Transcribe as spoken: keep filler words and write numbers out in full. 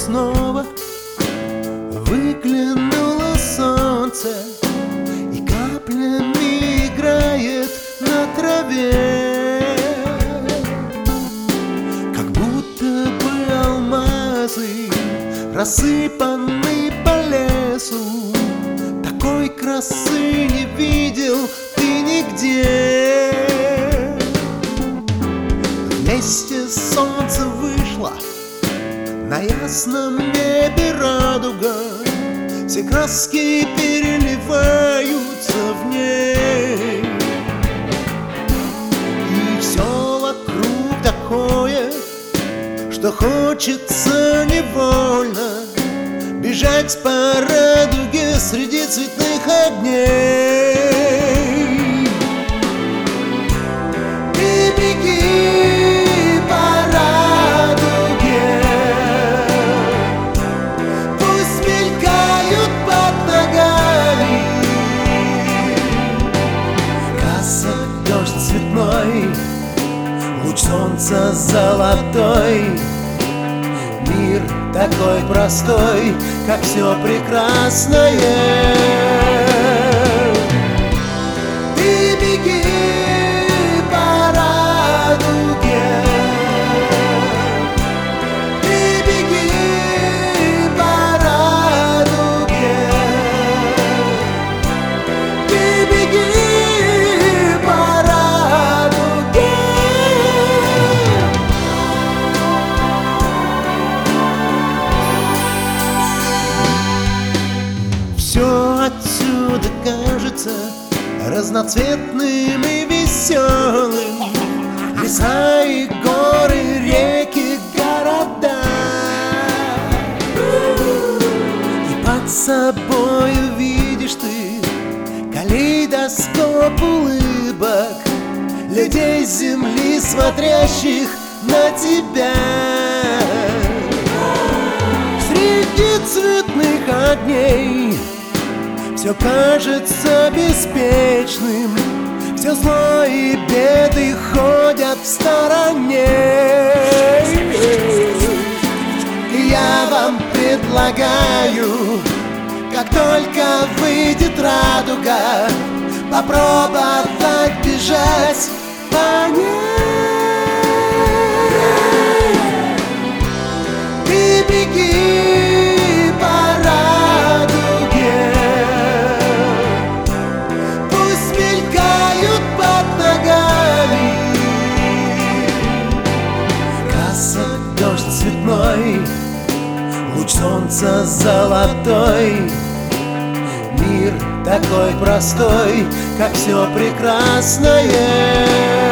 снова выглянуло солнце и каплями играет на траве, как будто бы алмазы рассыпаны по лесу. Такой красы не видел ты нигде. Вместе солнце вышло, на ясном небе радуга, все краски переливаются в ней. И все вокруг такое, что хочется невольно бежать по радуге среди цветных огней. Ты беги по радуге, пусть мелькают под ногами красок дождь цветной, луч солнца золотой. Мир такой простой, как все прекрасное. Ты беги по радуге, ты беги по радуге, ты беги по радуге. Все отсюда кажется разноцветным и веселым. Леса и горы, реки, города. И под собою видишь ты калейдоскоп улыбок людей с земли, смотрящих на тебя. Среди цветных огней все кажется беспечным, все зло и беды ходят в стороне. И я вам предлагаю, как только выйдет радуга, попробовать бежать по ней. Ты беги по радуге, пусть мелькают под ногами красок дождь цветной, луч солнца золотой. Мир такой простой, как все прекрасное.